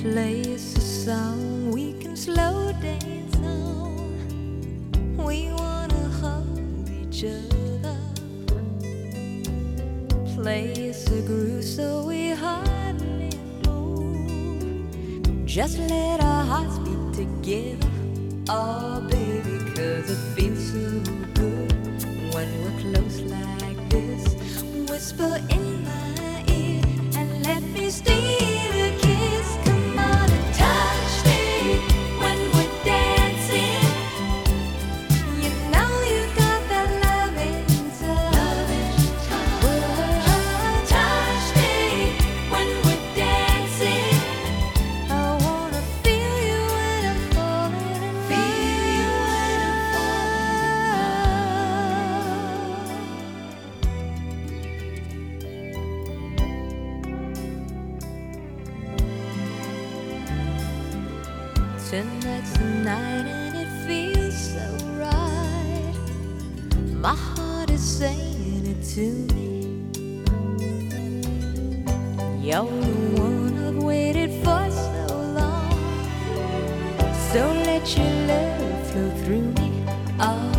Play us a song we can slow dance on. We wanna hold each other. Play us a groove so we hardly move. Just let our hearts beat together. Oh baby, 'cause it feels so good when we're close like this. Whisper in my ear and let me steal a kiss. Come on and touch me when we're dancing. You know you got that loving touch. Touch me when we're dancing. I wanna feel you when I'm falling in love. Feel you when I'm Tonight's the night and it feels so right. My heart is saying it to me. You're the one I've waited for so long. So let your love flow through me. Oh,